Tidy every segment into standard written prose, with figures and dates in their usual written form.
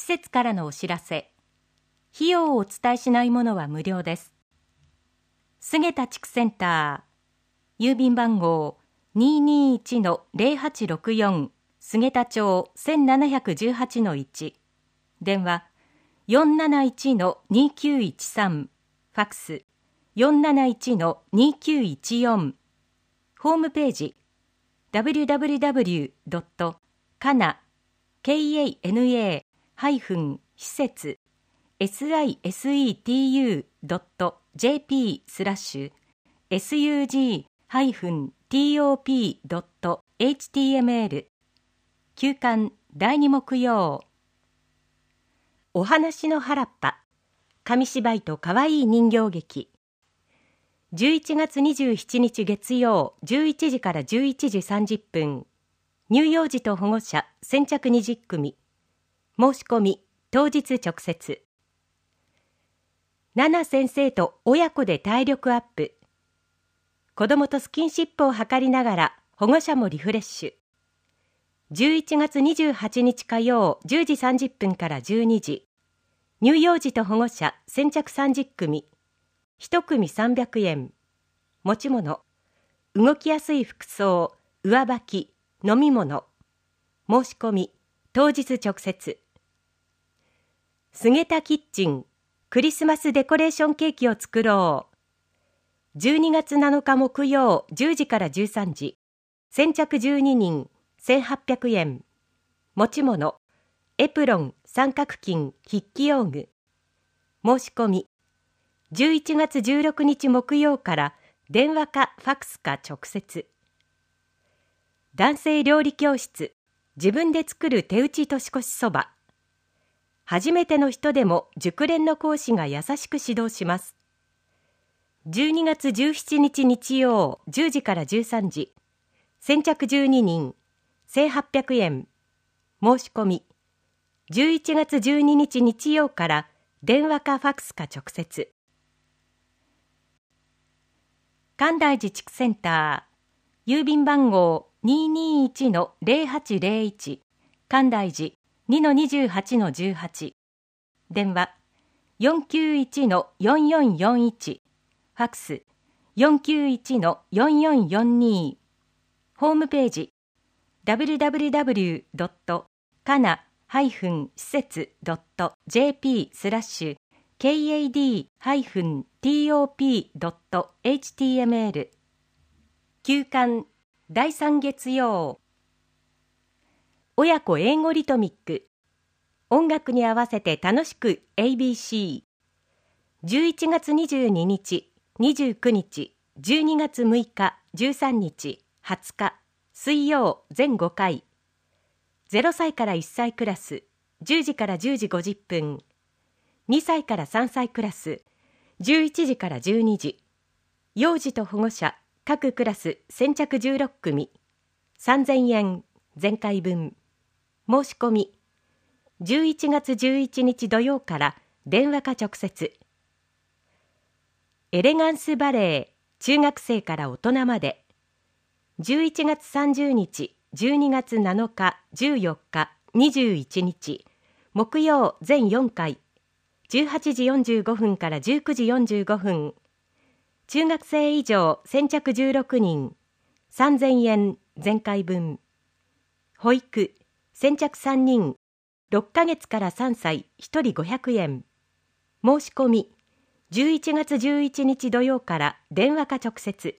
施設からのお知らせ。費用をお伝えしないものは無料です。菅田地区センター、郵便番号 221-0864 菅田町 1718-1、電話 471-2913、ファクス 471-2914、ホームページ www.kana-施sisetu.jp/sug-top.html 休刊第2木曜。お話の原っぱ、紙芝居とかわいい人形劇。11月27日月曜11時から11時30分、乳幼児と保護者先着20組、申し込み当日直接。ナナ先生と親子で体力アップ。子どもとスキンシップを図りながら保護者もリフレッシュ。11月28日火曜10時30分から12時、乳幼児と保護者先着30組、1組300円。持ち物、動きやすい服装、上履き、飲み物。申し込み当日直接。菅田キッチンクリスマスデコレーションケーキを作ろう。12月7日木曜10時から13時、先着12人1800円。持ち物、エプロン、三角巾、筆記用具。申し込み11月16日木曜から電話かファクスか直接。男性料理教室、自分で作る手打ち年越しそば。初めての人でも熟練の講師が優しく指導します。12月17日日曜10時から13時、先着12人1800円。申し込み11月12日日曜から電話かファクスか直接。関大寺地区センター、郵便番号 221-0801 関大寺 2-28-18、電話 491-4441、ファクス 491-4442、ホームページ www.kana-施設.jp/kad-top.html 休刊第3月曜。親子英語リトミック。音楽に合わせて楽しく ABC。11月22日、29日、12月6日、13日、20日、水曜全5回。0歳から1歳クラス、10時から10時50分。2歳から3歳クラス、11時から12時。幼児と保護者、各クラス先着16組。3000円、全回分。申し込み11月11日土曜から電話か直接。エレガンスバレエ、中学生から大人まで。11月30日、12月7日、14日、21日、木曜全4回、18時45分から19時45分。中学生以上先着16人、3000円、全回分。保育、先着3人、6ヶ月から3歳、1人500円。申し込み、11月11日土曜から電話か直接。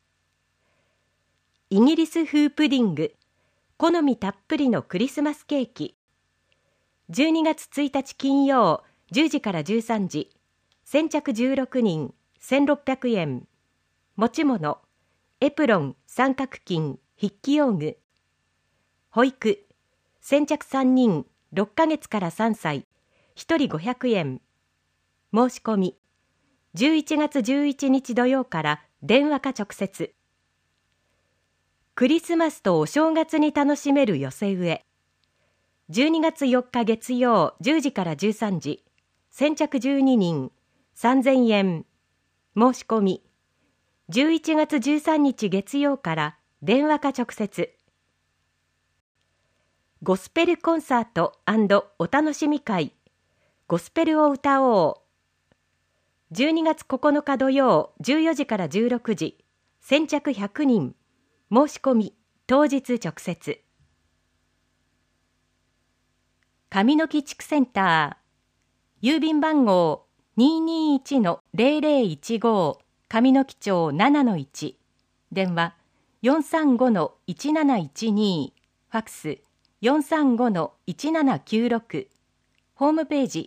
イギリス風プディング、好みたっぷりのクリスマスケーキ。12月1日金曜、10時から13時、先着16人、1600円。持ち物、エプロン、三角巾、筆記用具。保育、先着3人、6ヶ月から3歳、1人500円。申し込み、11月11日土曜から電話か直接。クリスマスとお正月に楽しめる寄せ植え。12月4日月曜10時から13時、先着12人、3000円。申し込み、11月13日月曜から電話か直接。 ゴスペルコンサート&お楽しみ会ゴスペルを歌おう。12月9日土曜14時から16時、先着100人、申し込み当日直接。上野木地区センター、郵便番号 221-0015 上野木町 7-1、電話 435-1712、ファックス 435-1796、ホームページ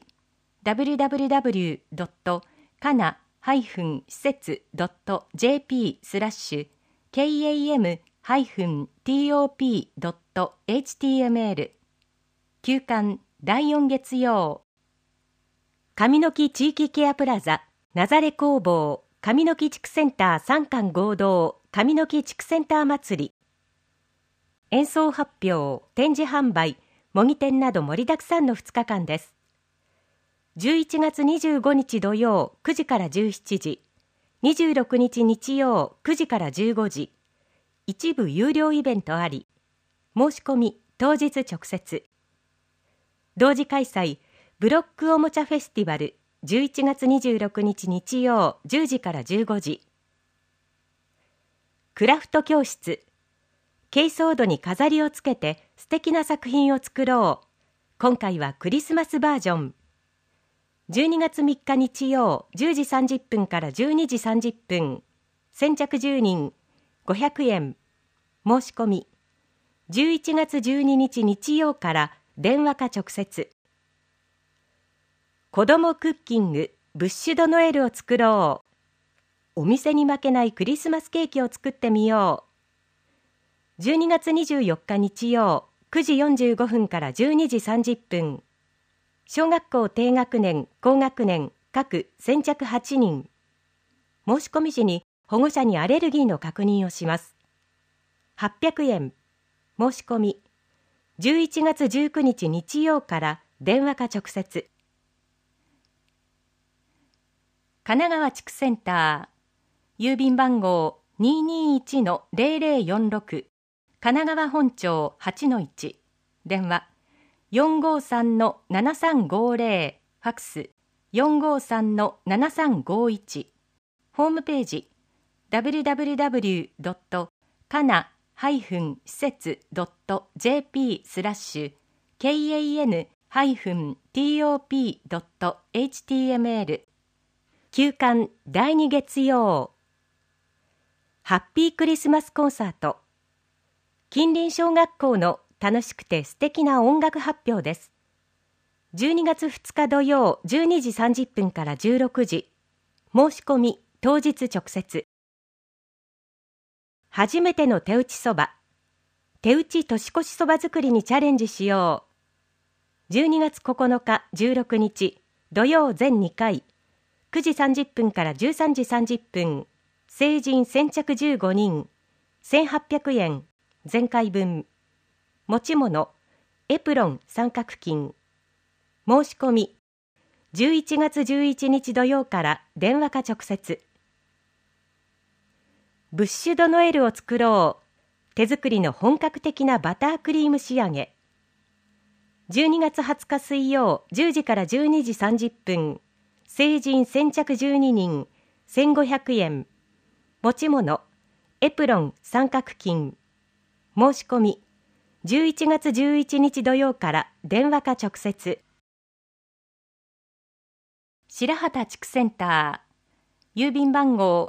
www.kana-施設.jp/kam-top.html 休館第4月曜。上野木地域ケアプラザなざれ工房上野木地区センター3館合同上野木地区センター祭り、演奏発表、展示販売、模擬店など盛りだくさんの2日間です。11月25日土曜9時から17時、26日日曜9時から15時、一部有料イベントあり、申し込み当日直接。同時開催、ブロックおもちゃフェスティバル11月26日日曜10時から15時。クラフト教室、珪藻土に飾りをつけて素敵な作品を作ろう。今回はクリスマスバージョン。12月3日日曜10時30分から12時30分。先着10人、500円。申し込み。11月12日日曜から電話か直接。子どもクッキングブッシュドノエルを作ろう。お店に負けないクリスマスケーキを作ってみよう。12月24日日曜9時45分から12時30分。小学校低学年、高学年各先着8人。申し込み時に保護者にアレルギーの確認をします。800円。申し込み。11月19日日曜から電話か直接。神奈川地区センター、郵便番号 221-0046 神奈川本町 8-1、電話 453-7350、ファックス 453-7351、ホームページ www.kana-施設.jp/kan-top.html 休館第2月曜。ハッピークリスマスコンサート。近隣小学校の楽しくて素敵な音楽発表です。12月2日土曜12時30分から16時。申し込み当日直接。初めての手打ちそば。手打ち年越しそば作りにチャレンジしよう。12月9日16日土曜全2回。9時30分から13時30分。成人先着15人。1800円。前回分。持ち物。エプロン三角巾。申し込み。11月11日土曜から電話か直接。ブッシュドノエルを作ろう。手作りの本格的なバタークリーム仕上げ。12月20日水曜10時から12時30分。成人先着12人、1500円。持ち物、エプロン三角巾。申し込み、11月11日土曜から電話か直接。白畑地区センター、郵便番号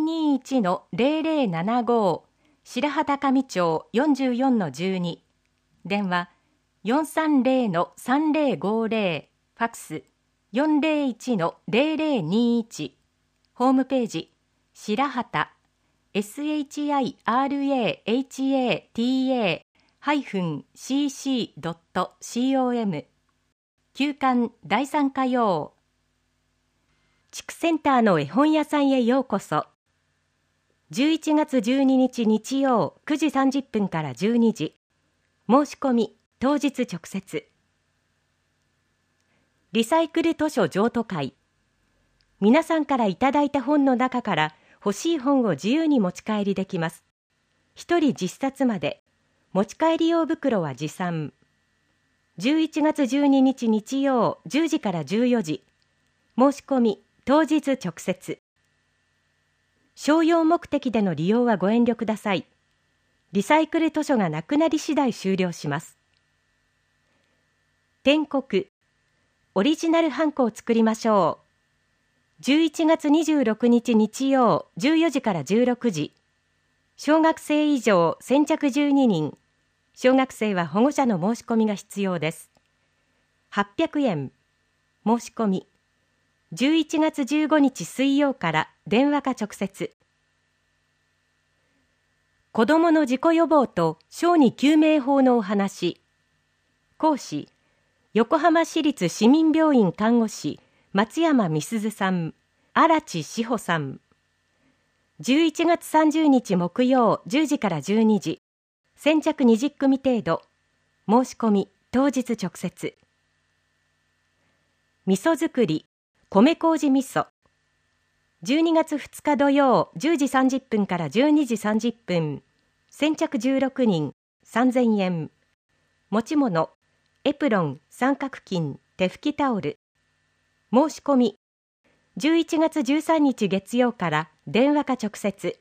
221-0075 白畑上町 44-12、電話 430-3050、ファックス401-0021、ホームページ白畑 shirahata-cc.com 休館第3火曜。地区センターの絵本屋さんへようこそ。11月12日日曜9時30分から12時。申し込み当日直接。リサイクル図書譲渡会。皆さんからいただいた本の中から欲しい本を自由に持ち帰りできます。1人10冊まで。持ち帰り用袋は持参。 11月12日日曜10時から14時。申し込み当日直接。商用目的での利用はご遠慮ください。リサイクル図書がなくなり次第終了します。篆刻。オリジナルハンコを作りましょう。11月26日日曜14時から16時。小学生以上先着12人。小学生は保護者の申し込みが必要です。800円。申し込み。11月15日水曜から電話か直接。子どもの事故予防と小児救命法のお話。講師、横浜市立市民病院看護師、松山美鈴さん、荒地志保さん。11月30日木曜10時から12時。先着20組程度。申し込み当日直接。味噌作り、米麹味噌。12月2日土曜10時30分から12時30分。先着16人、3000円。持ち物、エプロン、三角巾、手拭きタオル。申し込み、11月13日月曜から電話か直接。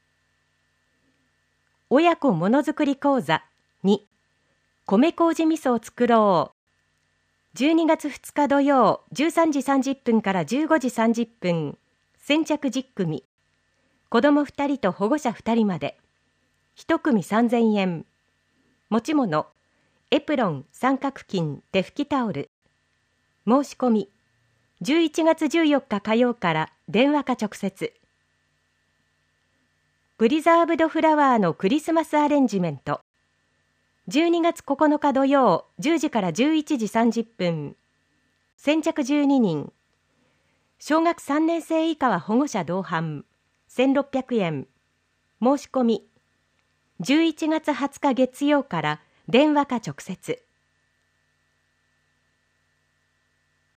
親子ものづくり講座2、米麹味噌を作ろう。12月2日土曜13時30分から15時30分。先着10組。子ども2人と保護者2人まで。1組3000円。持ち物、エプロン、三角巾、手拭きタオル。申し込み、11月14日火曜から電話か直接。プリザーブドフラワーのクリスマスアレンジメント。12月9日土曜10時から11時30分。先着12人。小学3年生以下は保護者同伴。1600円。申し込み。11月20日月曜から電話か直接。